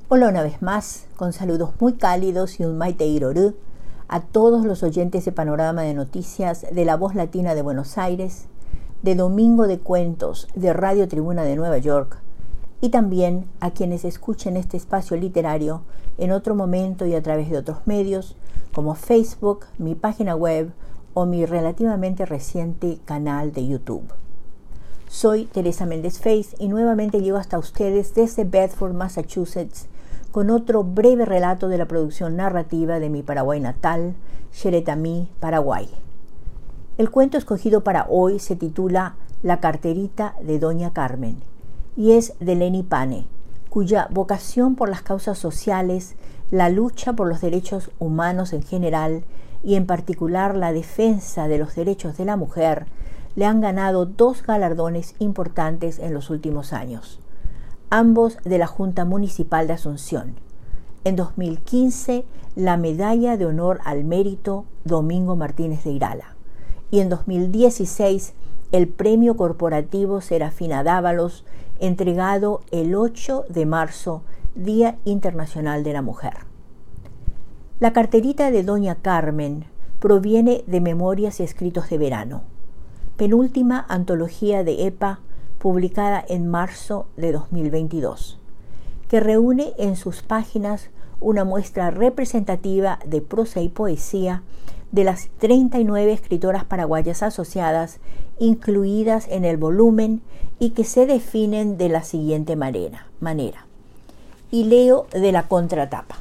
Hola una vez más, con saludos muy cálidos y un maite irorú a todos los oyentes de Panorama de Noticias de La Voz Latina de Buenos Aires, de Domingo de Cuentos de Radio Tribuna de Nueva York y también a quienes escuchen este espacio literario en otro momento y a través de otros medios como Facebook, mi página web o mi relativamente reciente canal de YouTube. Soy Teresa Méndez Feix y nuevamente llego hasta ustedes desde Bedford, Massachusetts, con otro breve relato de la producción narrativa de mi Paraguay natal, Xeretamí, Paraguay. El cuento escogido para hoy se titula La carterita de Doña Carmen y es de Leni Pane, cuya vocación por las causas sociales, la lucha por los derechos humanos en general y en particular la defensa de los derechos de la mujer le han ganado dos galardones importantes en los últimos años, ambos de la Junta Municipal de Asunción. En 2015, la Medalla de Honor al Mérito Domingo Martínez de Irala y en 2016, el Premio Corporativo Serafina Dávalos, entregado el 8 de marzo, Día Internacional de la Mujer. La carterita de Doña Carmen proviene de Memorias y Escritos de Verano, penúltima antología de EPA publicada en marzo de 2022, que reúne en sus páginas una muestra representativa de prosa y poesía de las 39 escritoras paraguayas asociadas incluidas en el volumen y que se definen de la siguiente manera. Y leo de la contratapa.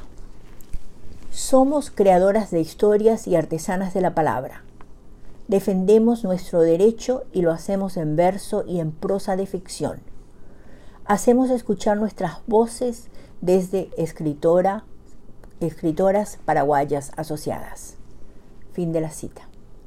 Somos creadoras de historias y artesanas de la palabra. Defendemos nuestro derecho y lo hacemos en verso y en prosa de ficción. Hacemos escuchar nuestras voces desde escritoras paraguayas asociadas. Fin de la cita.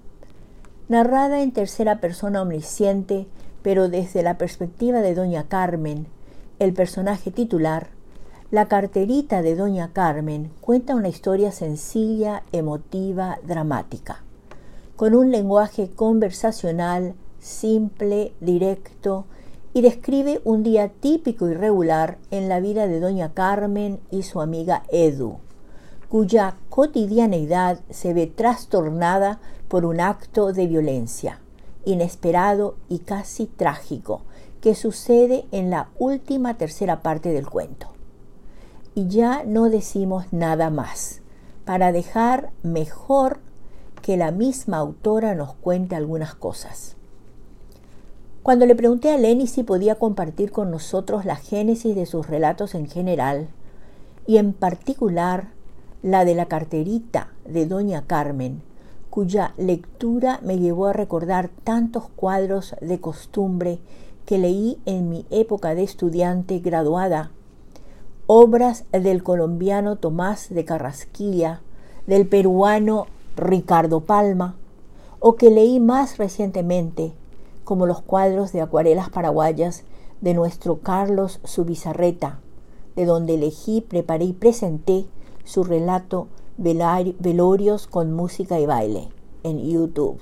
Narrada en tercera persona omnisciente, pero desde la perspectiva de Doña Carmen, el personaje titular, la carterita de Doña Carmen cuenta una historia sencilla, emotiva, dramática, con un lenguaje conversacional, simple, directo, y describe un día típico y regular en la vida de Doña Carmen y su amiga Edu, cuya cotidianeidad se ve trastornada por un acto de violencia, inesperado y casi trágico, que sucede en la última tercera parte del cuento. Y ya no decimos nada más, para dejar mejor que la misma autora nos cuente algunas cosas. Cuando le pregunté a Leni si podía compartir con nosotros la génesis de sus relatos en general, y en particular la de la carterita de Doña Carmen, cuya lectura me llevó a recordar tantos cuadros de costumbre que leí en mi época de estudiante graduada, obras del colombiano Tomás de Carrasquilla, del peruano Ricardo Palma, o que leí más recientemente, como los cuadros de acuarelas paraguayas de nuestro Carlos Zubizarreta, de donde elegí, preparé y presenté su relato Velorios con música y baile en YouTube.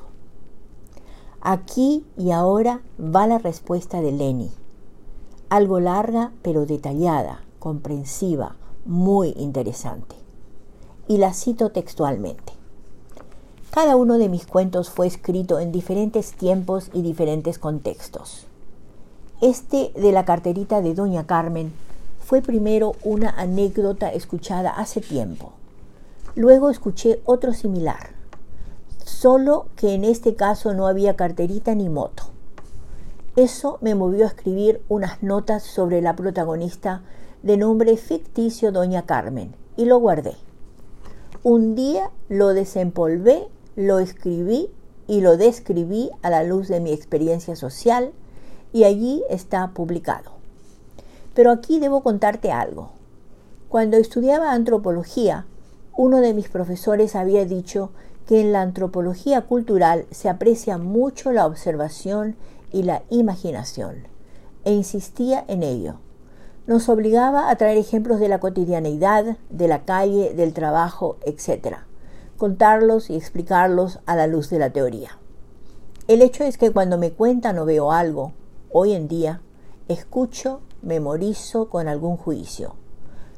Aquí y ahora va la respuesta de Leni, algo larga pero detallada, comprensiva, muy interesante. Y la cito textualmente. Cada uno de mis cuentos fue escrito en diferentes tiempos y diferentes contextos. Este de la carterita de Doña Carmen fue primero una anécdota escuchada hace tiempo. Luego escuché otro similar, solo que en este caso no había carterita ni moto. Eso me movió a escribir unas notas sobre la protagonista de nombre ficticio Doña Carmen y lo guardé. Un día lo desempolvé, lo escribí y lo describí a la luz de mi experiencia social y allí está publicado. Pero aquí debo contarte algo. Cuando estudiaba antropología, uno de mis profesores había dicho que en la antropología cultural se aprecia mucho la observación y la imaginación, e insistía en ello. Nos obligaba a traer ejemplos de la cotidianeidad, de la calle, del trabajo, etc., contarlos y explicarlos a la luz de la teoría. El hecho es que cuando me cuentan o veo algo, hoy en día, escucho, memorizo con algún juicio.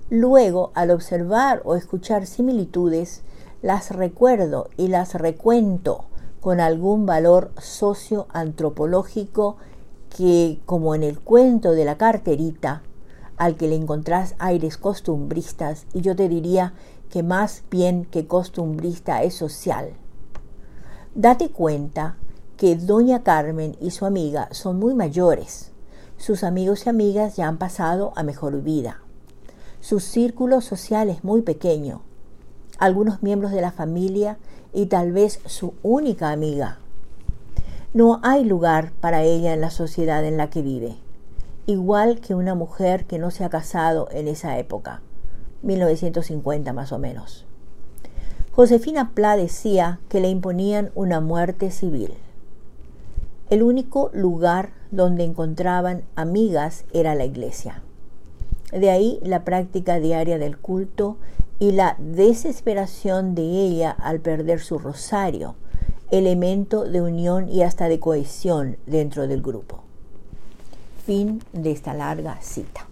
Luego, al observar o escuchar similitudes, las recuerdo y las recuento con algún valor socioantropológico que, como en el cuento de la carterita, al que le encontrás aires costumbristas, y yo te diría que más bien que costumbrista es social. Date cuenta que doña Carmen y su amiga son muy mayores. Sus amigos y amigas ya han pasado a mejor vida. Su círculo social es muy pequeño. Algunos miembros de la familia y tal vez su única amiga. No hay lugar para ella en la sociedad en la que vive, igual que una mujer que no se ha casado en esa época, 1950 más o menos. Josefina Pla decía que le imponían una muerte civil. El único lugar donde encontraban amigas era la iglesia. De ahí la práctica diaria del culto y la desesperación de ella al perder su rosario, elemento de unión y hasta de cohesión dentro del grupo. Fin de esta larga cita.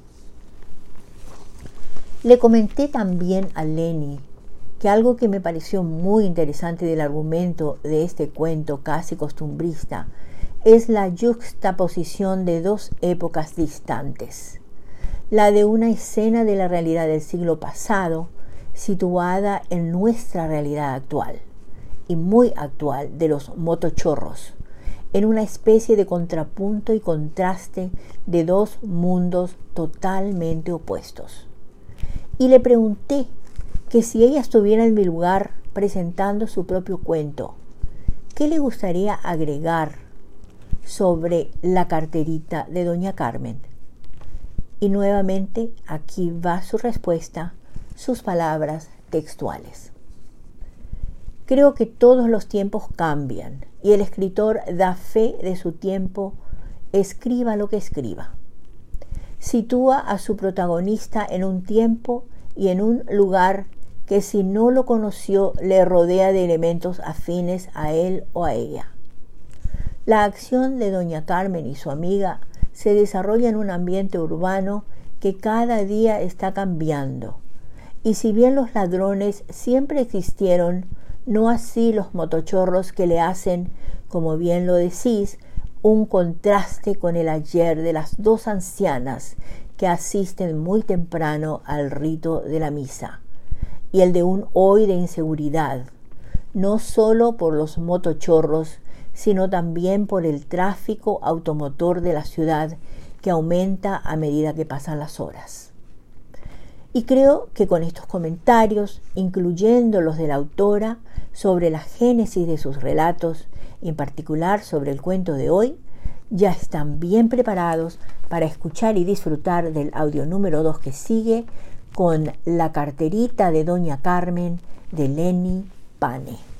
Le comenté también a Lenny que algo que me pareció muy interesante del argumento de este cuento casi costumbrista es la yuxtaposición de dos épocas distantes. La de una escena de la realidad del siglo pasado, situada en nuestra realidad actual, y muy actual, de los motochorros, en una especie de contrapunto y contraste de dos mundos totalmente opuestos. Y le pregunté que si ella estuviera en mi lugar presentando su propio cuento, ¿qué le gustaría agregar sobre la carterita de doña Carmen? Y nuevamente aquí va su respuesta, sus palabras textuales. Creo que todos los tiempos cambian y el escritor da fe de su tiempo, escriba lo que escriba. Sitúa a su protagonista en un tiempo y en un lugar que si no lo conoció le rodea de elementos afines a él o a ella. La acción de doña Carmen y su amiga se desarrolla en un ambiente urbano que cada día está cambiando. Y si bien los ladrones siempre existieron, no así los motochorros que le hacen, como bien lo decís, un contraste con el ayer de las dos ancianas que asisten muy temprano al rito de la misa, y el de un hoy de inseguridad, no solo por los motochorros, sino también por el tráfico automotor de la ciudad que aumenta a medida que pasan las horas. Y creo que con estos comentarios, incluyendo los de la autora, sobre la génesis de sus relatos, en particular sobre el cuento de hoy, ya están bien preparados para escuchar y disfrutar del audio número 2 que sigue con La carterita de doña Carmen de Lenny Pane.